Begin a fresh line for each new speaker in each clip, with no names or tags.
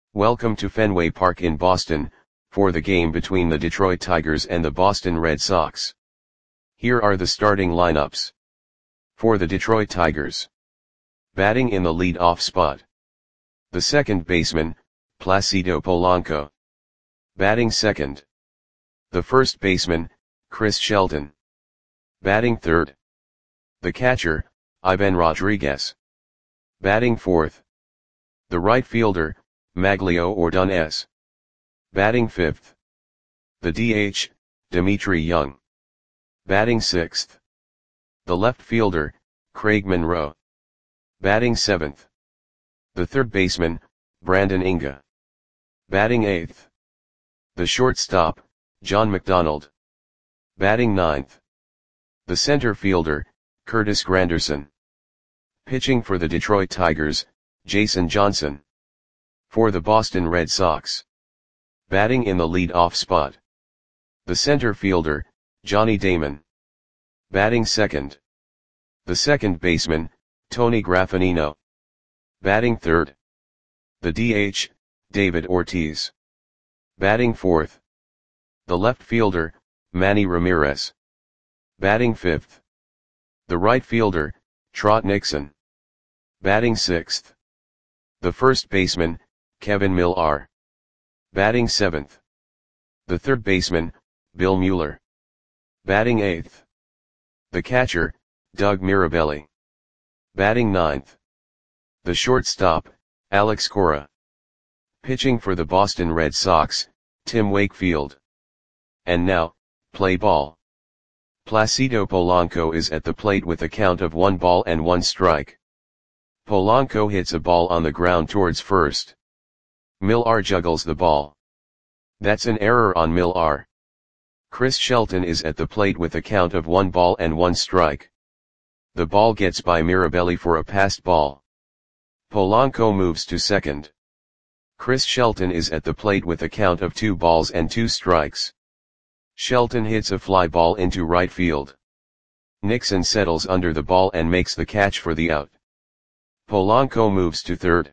Welcome to Fenway Park in Boston, for the game between the Detroit Tigers and the Boston Red Sox. Here are the starting lineups. For the Detroit Tigers. Batting in the lead-off spot. The second baseman, Placido Polanco. Batting second. The first baseman, Chris Shelton. Batting third. The catcher, Ivan Rodriguez. Batting fourth. The right fielder, Magglio Ordonez. Batting fifth. The DH, Dmitri Young. Batting sixth. The left fielder, Craig Monroe. Batting seventh. The third baseman, Brandon Inge. Batting eighth. The shortstop, John McDonald. Batting ninth. The center fielder, Curtis Granderson. Pitching for the Detroit Tigers, Jason Johnson. For the Boston Red Sox. Batting in the lead-off spot. The center fielder, Johnny Damon. Batting second. The second baseman, Tony Graffagnino. Batting third. The DH, David Ortiz. Batting fourth. The left fielder, Manny Ramirez. Batting fifth. The right fielder, Trot Nixon. Batting sixth. The first baseman, Kevin Millar. Batting seventh. The third baseman, Bill Mueller. Batting eighth. The catcher, Doug Mirabelli. Batting ninth. The shortstop, Alex Cora. Pitching for the Boston Red Sox, Tim Wakefield. And now, play ball. Placido Polanco is at the plate with a count of 1-1 Polanco hits a ball on the ground towards first. Millar juggles the ball. That's an error on Millar. Chris Shelton is at the plate with a count of 1 ball and 1 strike. The ball gets by Mirabelli for a passed ball. Polanco moves to second. Chris Shelton is at the plate with a count of 2 balls and 2 strikes. Shelton hits a fly ball into right field. Nixon settles under the ball and makes the catch for the out. Polanco moves to third.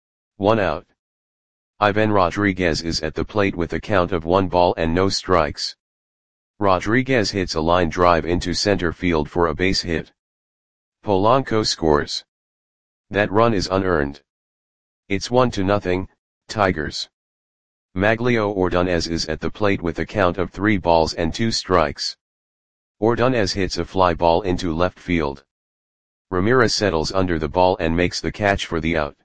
1 out. Ivan Rodriguez is at the plate with a count of 1 ball and no strikes. Rodriguez hits a line drive into center field for a base hit. Polanco scores. That run is unearned. It's 1-0, Tigers. Magglio Ordonez is at the plate with a count of 3 balls and 2 strikes. Ordonez hits a fly ball into left field. Ramirez settles under the ball and makes the catch for the out.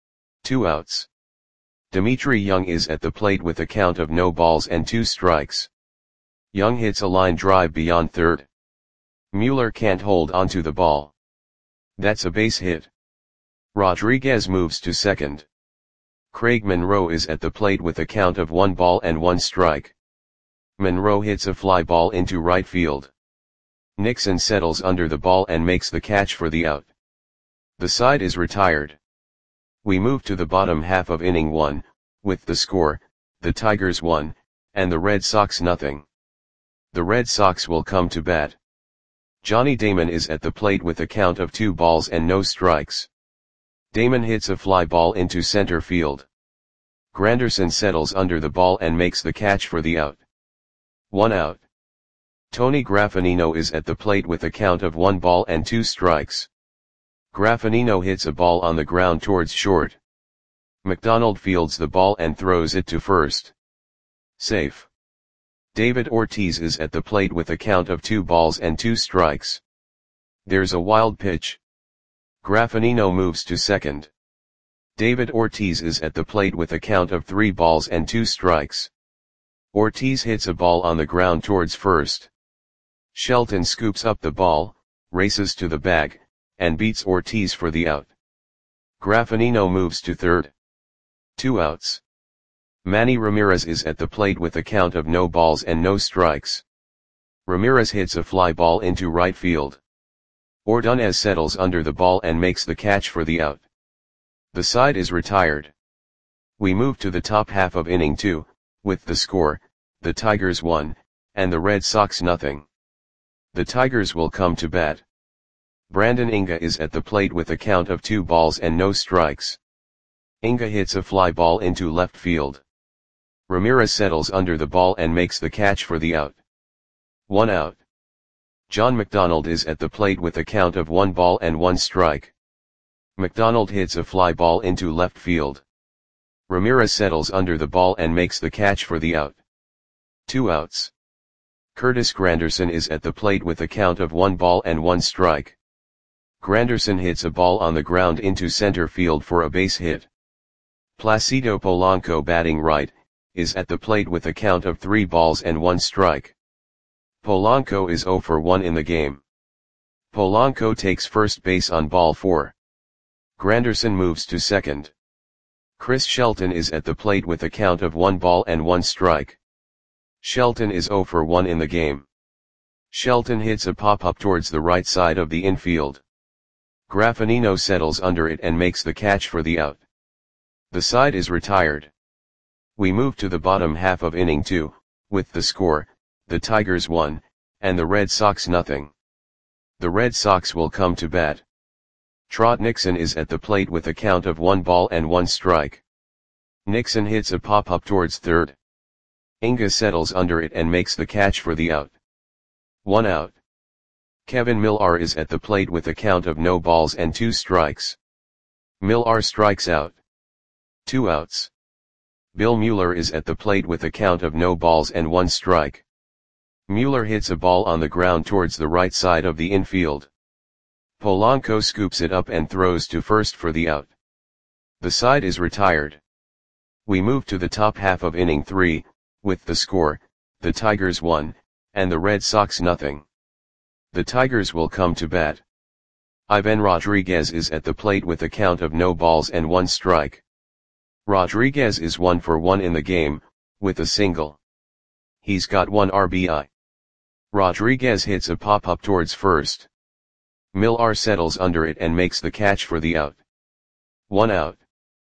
2 outs. Dmitri Young is at the plate with a count of no balls and 2 strikes. Young hits a line drive beyond third. Mueller can't hold onto the ball. That's a base hit. Rodriguez moves to second. Craig Monroe is at the plate with a count of 1 ball and 1 strike. Monroe hits a fly ball into right field. Nixon settles under the ball and makes the catch for the out. The side is retired. We move to the bottom half of inning 1, with the score, the Tigers 1, and the Red Sox 0. The Red Sox will come to bat. Johnny Damon is at the plate with a count of 2 balls and no strikes. Damon hits a fly ball into center field. Granderson settles under the ball and makes the catch for the out. 1 out. Tony Graffagnino is at the plate with a count of 1 ball and 2 strikes. Graffagnino hits a ball on the ground towards short. McDonald fields the ball and throws it to first. Safe. David Ortiz is at the plate with a count of 2 balls and 2 strikes. There's a wild pitch. Graffagnino moves to second. David Ortiz is at the plate with a count of 3 balls and 2 strikes. Ortiz hits a ball on the ground towards first. Shelton scoops up the ball, races to the bag, and beats Ortiz for the out. Graffagnino moves to third. 2 outs. Manny Ramirez is at the plate with a count of no balls and no strikes. Ramirez hits a fly ball into right field. Ordonez settles under the ball and makes the catch for the out. The side is retired. We move to the top half of inning 2, with the score, the Tigers 1, and the Red Sox 0. The Tigers will come to bat. Brandon Inge is at the plate with a count of 2 balls and no strikes. Inga hits a fly ball into left field. Ramirez settles under the ball and makes the catch for the out. 1 out. John McDonald is at the plate with a count of 1 ball and 1 strike. McDonald hits a fly ball into left field. Ramirez settles under the ball and makes the catch for the out. 2 outs. Curtis Granderson is at the plate with a count of 1 ball and 1 strike. Granderson hits a ball on the ground into center field for a base hit. Placido Polanco, batting right, is at the plate with a count of 3 balls and 1 strike. Polanco is 0 for 1 in the game. Polanco takes first base on ball 4. Granderson moves to second. Chris Shelton is at the plate with a count of 1 ball and 1 strike. Shelton is 0 for 1 in the game. Shelton hits a pop-up towards the right side of the infield. Graffinino settles under it and makes the catch for the out. The side is retired. We move to the bottom half of inning 2, with the score, the Tigers 1, and the Red Sox nothing. The Red Sox will come to bat. Trot Nixon is at the plate with a count of 1 ball and 1 strike. Nixon hits a pop-up towards third. Inga settles under it and makes the catch for the out. 1 out. Kevin Millar is at the plate with a count of no balls and 2 strikes. Millar strikes out. 2 outs. Bill Mueller is at the plate with a count of no balls and 1 strike. Mueller hits a ball on the ground towards the right side of the infield. Polanco scoops it up and throws to first for the out. The side is retired. We move to the top half of inning 3, with the score, the Tigers 1, and the Red Sox nothing. The Tigers will come to bat. Ivan Rodriguez is at the plate with a count of no balls and 1 strike. Rodriguez is 1 for 1 in the game, with a single. He's got 1 RBI. Rodriguez hits a pop-up towards first. Millar settles under it and makes the catch for the out. 1 out.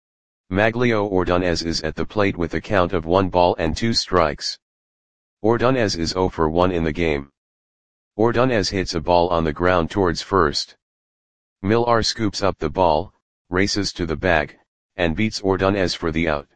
Maglio Ordonez is at the plate with a count of 1 ball and 2 strikes. Ordonez is 0 for 1 in the game. Ordonez hits a ball on the ground towards first. Millar scoops up the ball, races to the bag, and beats Ordonez for the out.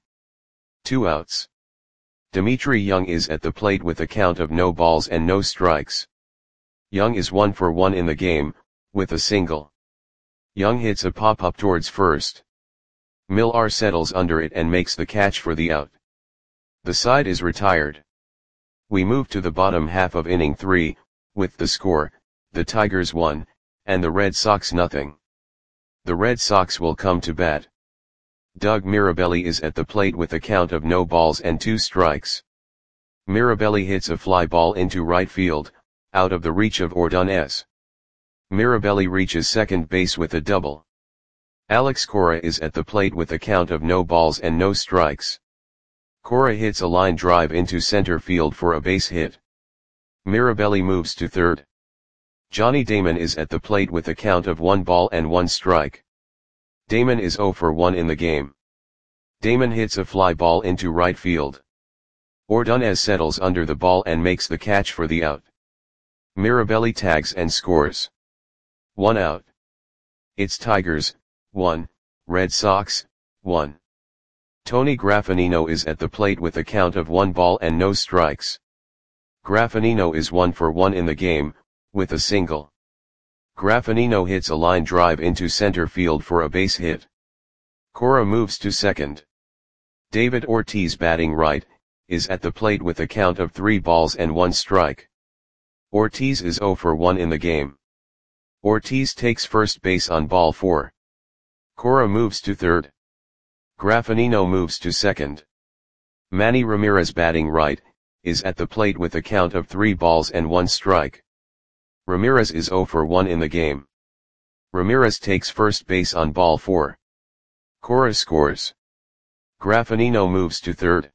2 outs. Dimitri Young is at the plate with a count of no balls and no strikes. Young is 1 for 1 in the game, with a single. Young hits a pop-up towards first. Millar settles under it and makes the catch for the out. The side is retired. We move to the bottom half of inning 3, with the score, the Tigers 1, and the Red Sox nothing. The Red Sox will come to bat. Doug Mirabelli is at the plate with a count of no balls and 2 strikes. Mirabelli hits a fly ball into right field, out of the reach of Ordonez. Mirabelli reaches second base with a double. Alex Cora is at the plate with a count of no balls and no strikes. Cora hits a line drive into center field for a base hit. Mirabelli moves to third. Johnny Damon is at the plate with a count of 1 ball and 1 strike. Damon is 0 for 1 in the game. Damon hits a fly ball into right field. Ordonez settles under the ball and makes the catch for the out. Mirabelli tags and scores. 1 out. It's Tigers, 1, Red Sox, 1. Tony Graffinino is at the plate with a count of 1 ball and no strikes. Graffinino is 1 for 1 in the game, with a single. Graffinino hits a line drive into center field for a base hit. Cora moves to second. David Ortiz, batting right, is at the plate with a count of 3 balls and 1 strike. Ortiz is 0 for 1 in the game. Ortiz takes first base on ball 4. Cora moves to third. Graffinino moves to second. Manny Ramirez, batting right, is at the plate with a count of 3 balls and 1 strike. Ramirez is 0 for 1 in the game. Ramirez takes first base on ball 4. Cora scores. Graffinino moves to third.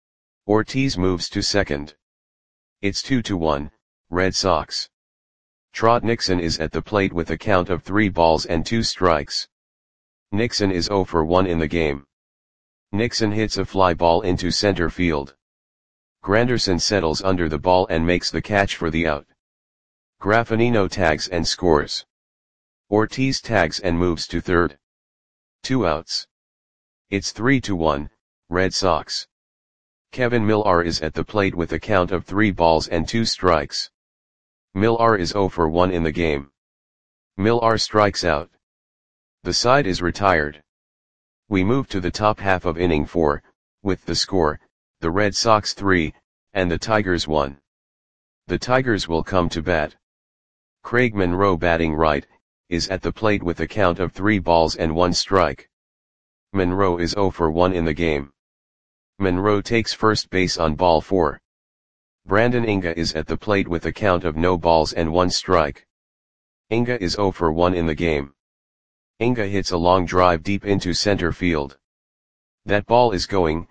Ortiz moves to second. It's 2-1, Red Sox. Trot Nixon is at the plate with a count of 3 balls and 2 strikes. Nixon is 0 for 1 in the game. Nixon hits a fly ball into center field. Granderson settles under the ball and makes the catch for the out. Graffinino tags and scores. Ortiz tags and moves to third. 2 outs. It's 3-1, Red Sox. Kevin Millar is at the plate with a count of 3 balls and 2 strikes. Millar is 0 for 1 in the game. Millar strikes out. The side is retired. We move to the top half of inning 4, with the score, the Red Sox 3, and the Tigers 1. The Tigers will come to bat. Craig Monroe, batting right, is at the plate with a count of 3 balls and 1 strike. Monroe is 0 for 1 in the game. Monroe takes first base on ball 4. Brandon Inga is at the plate with a count of no balls and 1 strike. Inga is 0 for 1 in the game. Inga hits a long drive deep into center field. That ball is gone.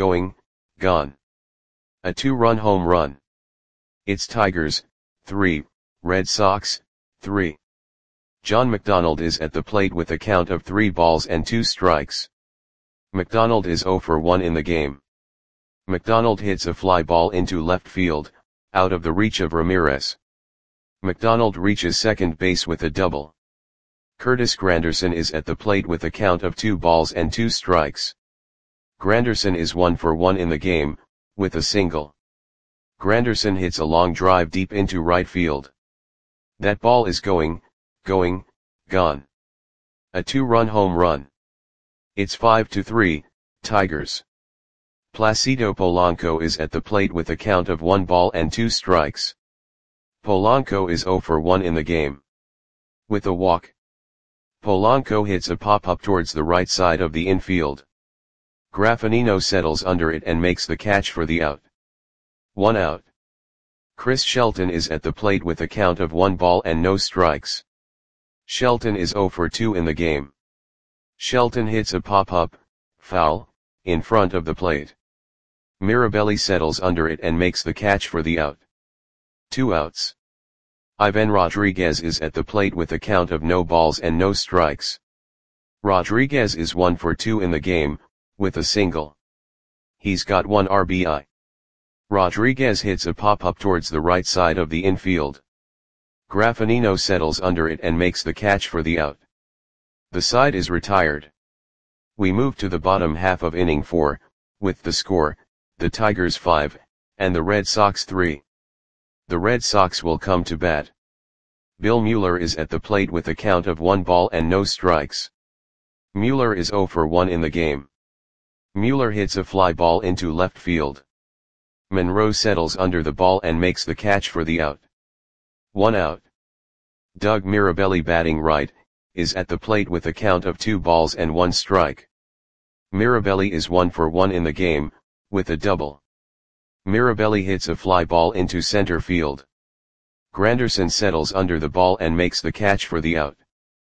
A 2-run home run. It's Tigers 3, Red Sox 3. John McDonald is at the plate with a count of 3 balls and 2 strikes. McDonald is 0 for 1 in the game. McDonald hits a fly ball into left field, out of the reach of Ramirez. McDonald reaches second base with a double. Curtis Granderson is at the plate with a count of 2 balls and 2 strikes. Granderson is 1 for 1 in the game, with a single. Granderson hits a long drive deep into right field. That ball is gone. A 2-run home run. It's 5-3, Tigers. Placido Polanco is at the plate with a count of 1 ball and 2 strikes. Polanco is 0 for 1 in the game. With a walk. Polanco hits a pop-up towards the right side of the infield. Graffinino settles under it and makes the catch for the out. 1 out. Chris Shelton is at the plate with a count of 1 ball and no strikes. Shelton is 0 for 2 in the game. Shelton hits a pop-up, foul, in front of the plate. Mirabelli settles under it and makes the catch for the out. 2 outs. Ivan Rodriguez is at the plate with a count of no balls and no strikes. Rodriguez is 1 for 2 in the game, with a single. He's got 1 RBI. Rodriguez hits a pop-up towards the right side of the infield. Graffinino settles under it and makes the catch for the out. The side is retired. We move to the bottom half of inning 4, with the score, the Tigers 5, and the Red Sox 3. The Red Sox will come to bat. Bill Mueller is at the plate with a count of 1 ball and no strikes. Mueller is 0 for 1 in the game. Mueller hits a fly ball into left field. Monroe settles under the ball and makes the catch for the out. 1 out. Doug Mirabelli, batting right, is at the plate with a count of 2 balls and 1 strike. Mirabelli is 1 for 1 in the game, with a double. Mirabelli hits a fly ball into center field. Granderson settles under the ball and makes the catch for the out.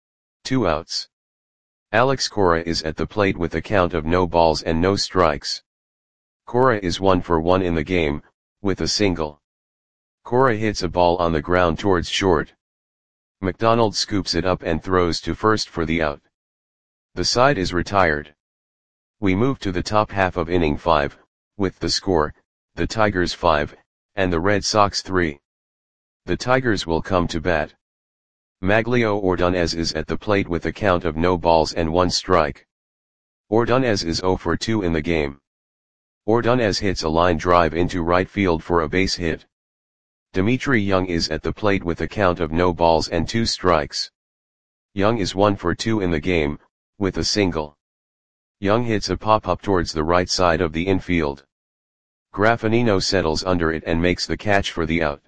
2 outs. Alex Cora is at the plate with a count of no balls and no strikes. Cora is 1 for 1 in the game, with a single. Cora hits a ball on the ground towards short. McDonald scoops it up and throws to first for the out. The side is retired. We move to the top half of inning 5, with the score, the Tigers 5, and the Red Sox 3. The Tigers will come to bat. Maglio Ordonez is at the plate with a count of no balls and 1 strike. Ordonez is 0 for 2 in the game. Ordonez hits a line drive into right field for a base hit. Dimitri Young is at the plate with a count of no balls and 2 strikes. Young is 1 for 2 in the game, with a single. Young hits a pop-up towards the right side of the infield. Graffinino settles under it and makes the catch for the out.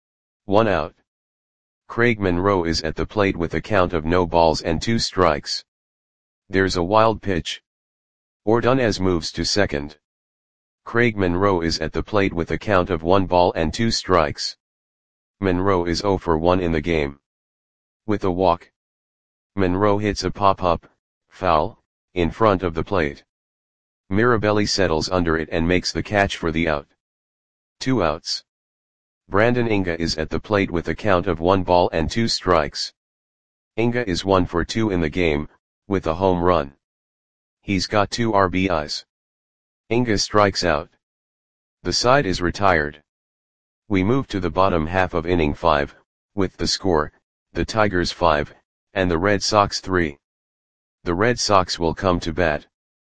1 out. Craig Monroe is at the plate with a count of no balls and 2 strikes. There's a wild pitch. Ordonez moves to second. Craig Monroe is at the plate with a count of 1 ball and 2 strikes. Monroe is 0 for 1 in the game. With a walk. Monroe hits a pop-up, foul, in front of the plate. Mirabelli settles under it and makes the catch for the out. 2 outs. Brandon Inga is at the plate with a count of 1 ball and 2 strikes. Inga is 1 for 2 in the game, with a home run. He's got 2 RBIs. Inga strikes out. The side is retired. We move to the bottom half of inning 5, with the score, the Tigers 5, and the Red Sox 3. The Red Sox will come to bat.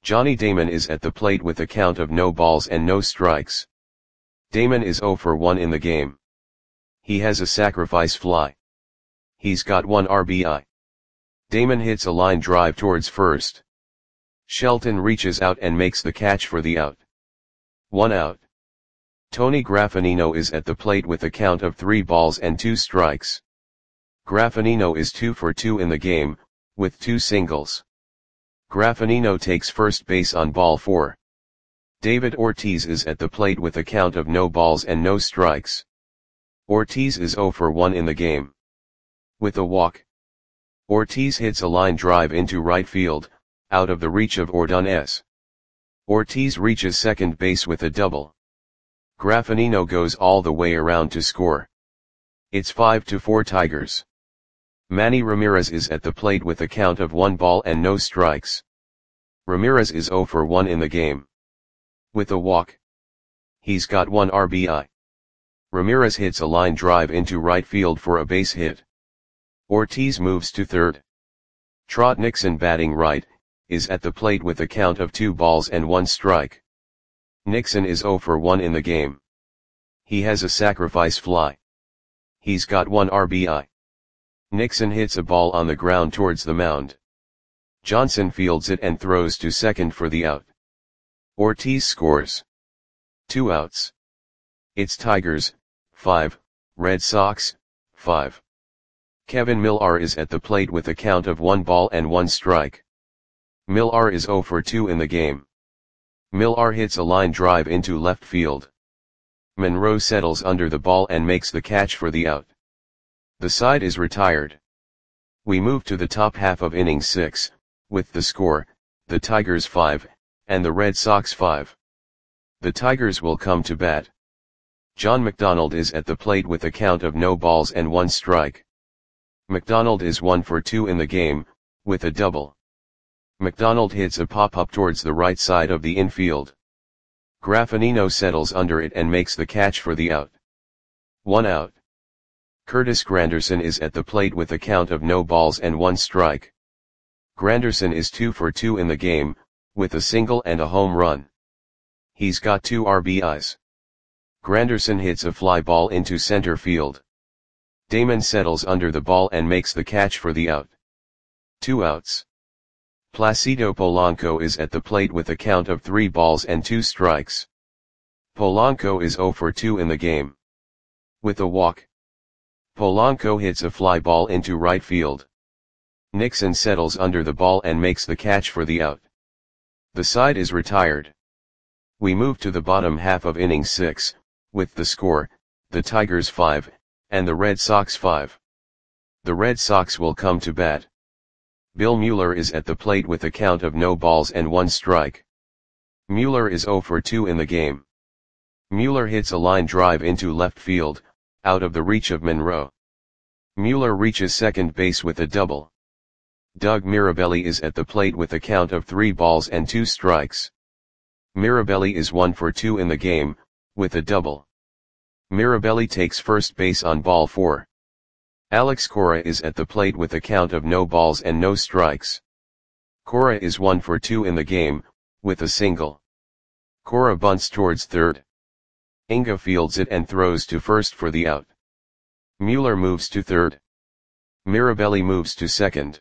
Johnny Damon is at the plate with a count of no balls and no strikes. Damon is 0 for 1 in the game. He has a sacrifice fly. He's got 1 RBI. Damon hits a line drive towards first. Shelton reaches out and makes the catch for the out. 1 out. Tony Graffagnino is at the plate with a count of 3 balls and 2 strikes. Graffagnino is 2 for 2 in the game, with 2 singles. Graffagnino takes first base on ball 4. David Ortiz is at the plate with a count of no balls and no strikes. Ortiz is 0 for 1 in the game. With a walk. Ortiz hits a line drive into right field, out of the reach of Ordonez. Ortiz reaches second base with a double. Graffagnino goes all the way around to score. It's 5-4 Tigers. Manny Ramirez is at the plate with a count of 1 ball and no strikes. Ramirez is 0 for 1 in the game. With a walk. He's got 1 RBI. Ramirez hits a line drive into right field for a base hit. Ortiz moves to third. Trot Nixon, batting right, is at the plate with a count of 2 balls and 1 strike. Nixon is 0 for 1 in the game. He has a sacrifice fly. He's got 1 RBI. Nixon hits a ball on the ground towards the mound. Johnson fields it and throws to second for the out. Ortiz scores. 2 outs. It's Tigers, 5, Red Sox, 5. Kevin Millar is at the plate with a count of 1 ball and 1 strike. Millar is 0 for 2 in the game. Millar hits a line drive into left field. Monroe settles under the ball and makes the catch for the out. The side is retired. We move to the top half of inning 6, with the score, the Tigers 5, and the Red Sox 5. The Tigers will come to bat. John McDonald is at the plate with a count of no balls and 1 strike. McDonald is 1 for 2 in the game, with a double. McDonald hits a pop-up towards the right side of the infield. Graffagnino settles under it and makes the catch for the out. 1 out. Curtis Granderson is at the plate with a count of no balls and 1 strike. Granderson is 2 for 2 in the game, with a single and a home run. He's got 2 RBIs. Granderson hits a fly ball into center field. Damon settles under the ball and makes the catch for the out. 2 outs. Placido Polanco is at the plate with a count of 3 balls and 2 strikes. Polanco is 0 for 2 in the game. With a walk. Polanco hits a fly ball into right field. Nixon settles under the ball and makes the catch for the out. The side is retired. We move to the bottom half of inning 6, with the score, the Tigers 5, and the Red Sox 5. The Red Sox will come to bat. Bill Mueller is at the plate with a count of no balls and 1 strike. Mueller is 0 for 2 in the game. Mueller hits a line drive into left field, out of the reach of Monroe. Mueller reaches second base with a double. Doug Mirabelli is at the plate with a count of 3 balls and 2 strikes. Mirabelli is 1 for 2 in the game, with a double. Mirabelli takes first base on ball 4. Alex Cora is at the plate with a count of no balls and no strikes. Cora is 1 for 2 in the game, with a single. Cora bunts towards third. Inga fields it and throws to first for the out. Mueller moves to third. Mirabelli moves to second.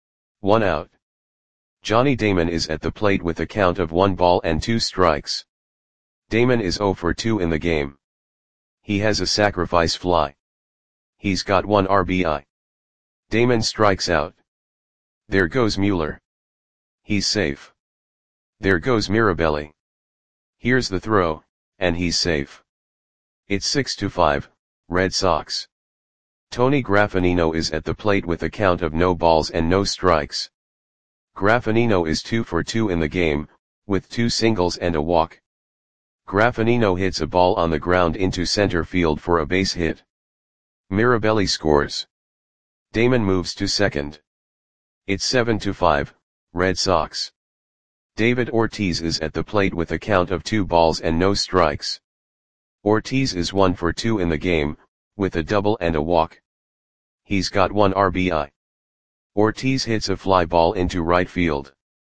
1 out. Johnny Damon is at the plate with a count of 1 ball and 2 strikes. Damon is 0 for 2 in the game. He has a sacrifice fly. He's got 1 RBI. Damon strikes out. There goes Mueller. He's safe. There goes Mirabelli. Here's the throw, and he's safe. It's 6-5, Red Sox. Tony Graffagnino is at the plate with a count of no balls and no strikes. Graffagnino is 2 for 2 in the game, with 2 singles and a walk. Graffagnino hits a ball on the ground into center field for a base hit. Mirabelli scores. Damon moves to second. It's 7-5, Red Sox. David Ortiz is at the plate with a count of 2 balls and no strikes. Ortiz is 1 for 2 in the game, with a double and a walk. He's got 1 RBI. Ortiz hits a fly ball into right field.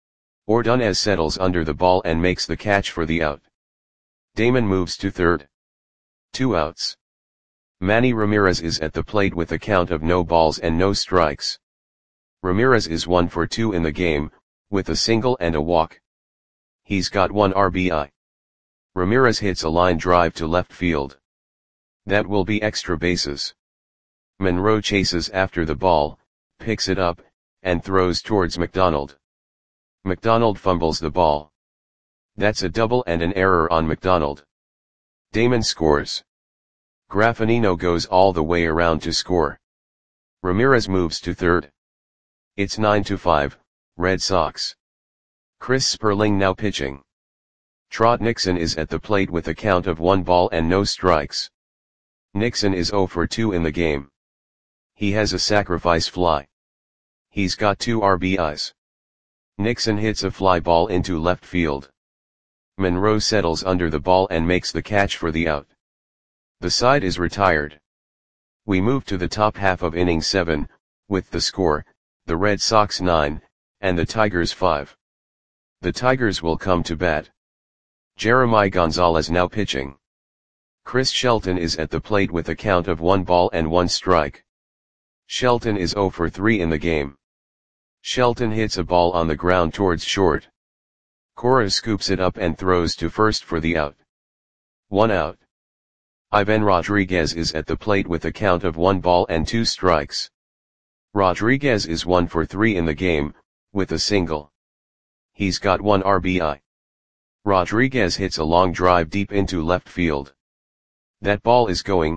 Ordonez settles under the ball and makes the catch for the out. Damon moves to third. 2 outs. Manny Ramirez is at the plate with a count of no balls and no strikes. Ramirez is 1 for 2 in the game, with a single and a walk. He's got 1 RBI. Ramirez hits a line drive to left field. That will be extra bases. Monroe chases after the ball, picks it up, and throws towards McDonald. McDonald fumbles the ball. That's a double and an error on McDonald. Damon scores. Graffinino goes all the way around to score. Ramirez moves to third. It's 9-5, Red Sox. Chris Sperling now pitching. Trot Nixon is at the plate with a count of 1 ball and no strikes. Nixon is 0 for 2 in the game. He has a sacrifice fly. He's got 2 RBIs. Nixon hits a fly ball into left field. Monroe settles under the ball and makes the catch for the out. The side is retired. We move to the top half of inning 7, with the score, the Red Sox 9, and the Tigers 5. The Tigers will come to bat. Jeremy Gonzalez now pitching. Chris Shelton is at the plate with a count of 1 ball and 1 strike. Shelton is 0 for 3 in the game. Shelton hits a ball on the ground towards short. Cora scoops it up and throws to first for the out. 1 out. Ivan Rodriguez is at the plate with a count of 1 ball and 2 strikes. Rodriguez is 1 for 3 in the game, with a single. He's got 1 RBI. Rodriguez hits a long drive deep into left field. That ball is going,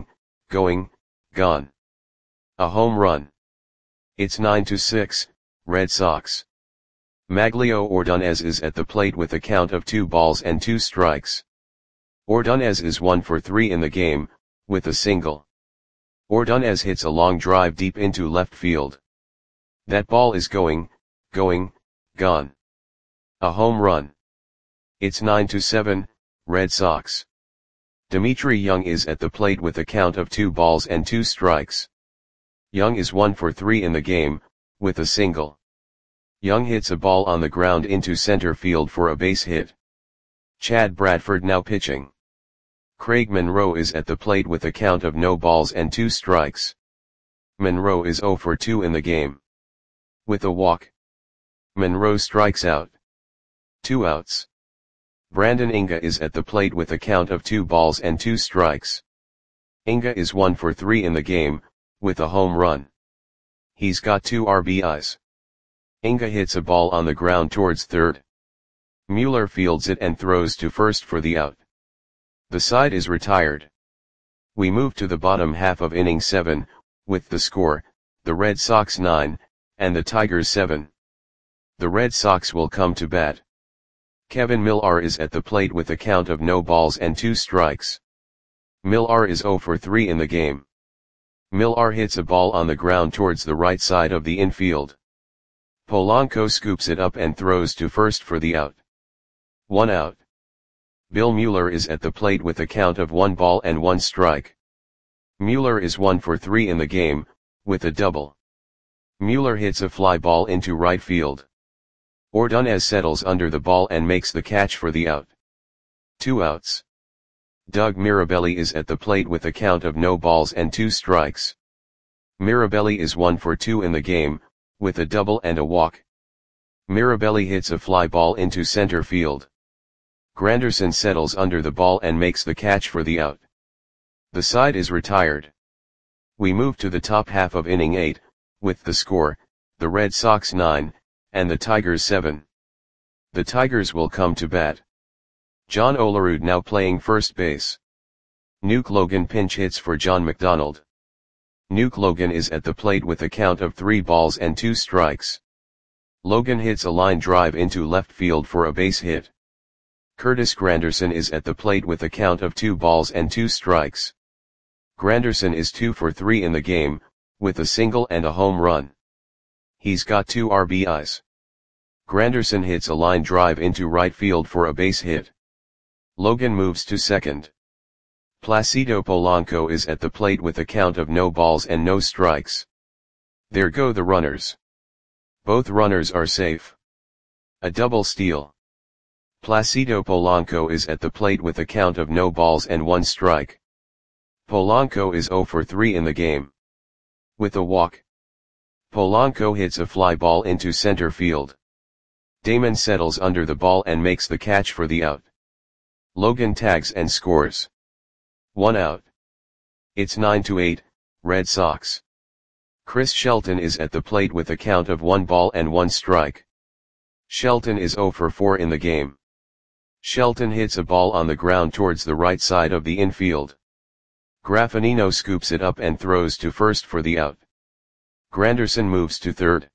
gone. A home run. It's 9-6, Red Sox. Maglio Ordonez is at the plate with a count of 2 balls and 2 strikes. Ordonez is 1 for 3 in the game, with a single. Ordonez hits a long drive deep into left field. That ball is going, gone. A home run. It's 9-7, Red Sox. Dimitri Young is at the plate with a count of 2 balls and 2 strikes. Young is 1 for 3 in the game, with a single. Young hits a ball on the ground into center field for a base hit. Chad Bradford now pitching. Craig Monroe is at the plate with a count of no balls and 2 strikes. Monroe is 0 for 2 in the game. With a walk. Monroe strikes out. 2 outs. Brandon Inga is at the plate with a count of 2 balls and 2 strikes. Inga is 1 for 3 in the game, with a home run. He's got 2 RBIs. Inga hits a ball on the ground towards third. Mueller fields it and throws to first for the out. The side is retired. We move to the bottom half of inning 7, with the score, the Red Sox 9, and the Tigers 7. The Red Sox will come to bat. Kevin Millar is at the plate with a count of no balls and 2 strikes. Millar is 0 for 3 in the game. Millar hits a ball on the ground towards the right side of the infield. Polanco scoops it up and throws to first for the out. 1 out. Bill Mueller is at the plate with a count of 1 ball and 1 strike. Mueller is 1 for 3 in the game, with a double. Mueller hits a fly ball into right field. Ordonez settles under the ball and makes the catch for the out. 2 outs. Doug Mirabelli is at the plate with a count of no balls and 2 strikes. Mirabelli is 1 for 2 in the game, with a double and a walk. Mirabelli hits a fly ball into center field. Granderson settles under the ball and makes the catch for the out. The side is retired. We move to the top half of inning 8, with the score, the Red Sox 9, and the Tigers 7. The Tigers will come to bat. John Olerud now playing first base. Nuke Logan pinch hits for John McDonald. Nuke Logan is at the plate with a count of 3 balls and 2 strikes. Logan hits a line drive into left field for a base hit. Curtis Granderson is at the plate with a count of 2 balls and 2 strikes. Granderson is 2 for 3 in the game, with a single and a home run. He's got 2 RBIs. Granderson hits a line drive into right field for a base hit. Logan moves to second. Placido Polanco is at the plate with a count of no balls and no strikes. There go the runners. Both runners are safe. A double steal. Placido Polanco is at the plate with a count of no balls and 1 strike. Polanco is 0 for 3 in the game. With a walk, Polanco hits a fly ball into center field. Damon settles under the ball and makes the catch for the out. Logan tags and scores. 1 out. It's 9-8, Red Sox. Chris Shelton is at the plate with a count of 1 ball and 1 strike. Shelton is 0 for 4 in the game. Shelton hits a ball on the ground towards the right side of the infield. Graffinino scoops it up and throws to first for the out. Granderson moves to third.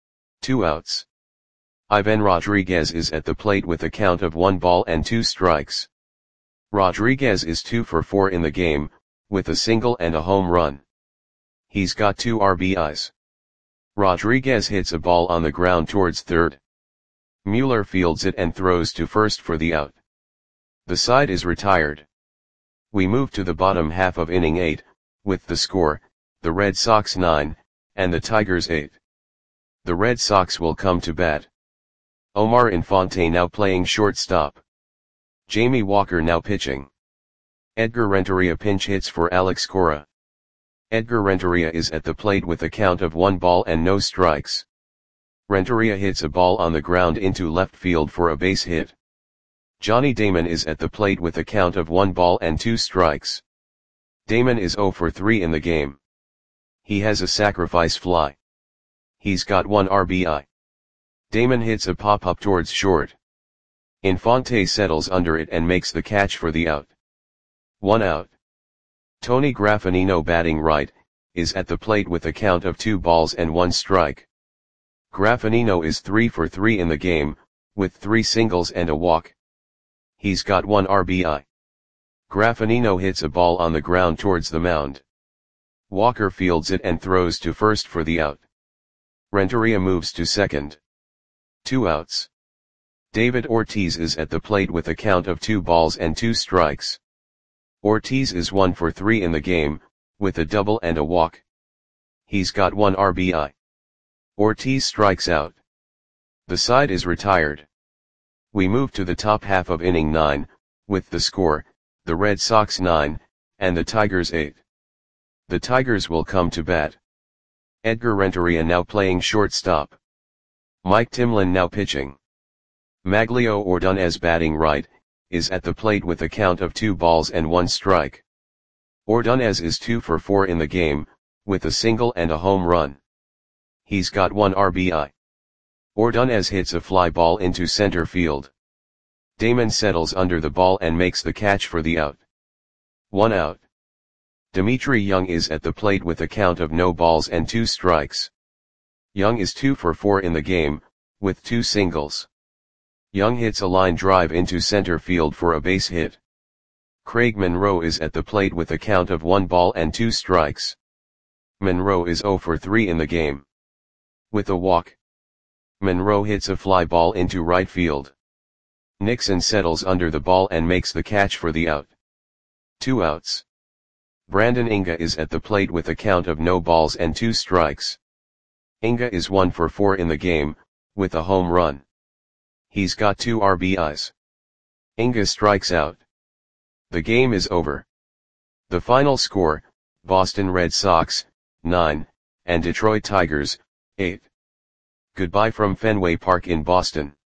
2 outs. Ivan Rodriguez is at the plate with a count of 1 ball and 2 strikes. Rodriguez is 2 for 4 in the game, with a single and a home run. He's got 2 RBIs. Rodriguez hits a ball on the ground towards third. Mueller fields it and throws to first for the out. The side is retired. We move to the bottom half of inning 8, with the score, the Red Sox 9, and the Tigers 8. The Red Sox will come to bat. Omar Infante now playing shortstop. Jamie Walker now pitching. Edgar Renteria pinch hits for Alex Cora. Edgar Renteria is at the plate with a count of 1 ball and no strikes. Renteria hits a ball on the ground into left field for a base hit. Johnny Damon is at the plate with a count of 1 ball and 2 strikes. Damon is 0 for 3 in the game. He has a sacrifice fly. He's got 1 RBI. Damon hits a pop-up towards short. Infante settles under it and makes the catch for the out. 1 out. Tony Graffinino batting right, is at the plate with a count of 2 balls and 1 strike. Graffinino is 3 for 3 in the game, with 3 singles and a walk. He's got 1 RBI. Graffinino hits a ball on the ground towards the mound. Walker fields it and throws to first for the out. Renteria moves to second. 2 outs. David Ortiz is at the plate with a count of 2 balls and 2 strikes. Ortiz is 1 for 3 in the game, with a double and a walk. He's got 1 RBI. Ortiz strikes out. The side is retired. We move to the top half of inning 9, with the score, the Red Sox 9, and the Tigers 8. The Tigers will come to bat. Edgar Renteria now playing shortstop. Mike Timlin now pitching. Maglio Ordonez batting right, is at the plate with a count of 2 balls and 1 strike. Ordonez is 2 for 4 in the game, with a single and a home run. He's got 1 RBI. Ordonez hits a fly ball into center field. Damon settles under the ball and makes the catch for the out. 1 out. Dimitri Young is at the plate with a count of no balls and 2 strikes. Young is 2 for 4 in the game, with 2 singles. Young hits a line drive into center field for a base hit. Craig Monroe is at the plate with a count of 1 ball and 2 strikes. Monroe is 0 for 3 in the game. With a walk, Monroe hits a fly ball into right field. Nixon settles under the ball and makes the catch for the out. 2 outs. Brandon Inga is at the plate with a count of no balls and 2 strikes. Inga is 1 for 4 in the game, with a home run. He's got 2 RBIs. Inga strikes out. The game is over. The final score, Boston Red Sox, 9, and Detroit Tigers, 8. Goodbye from Fenway Park in Boston.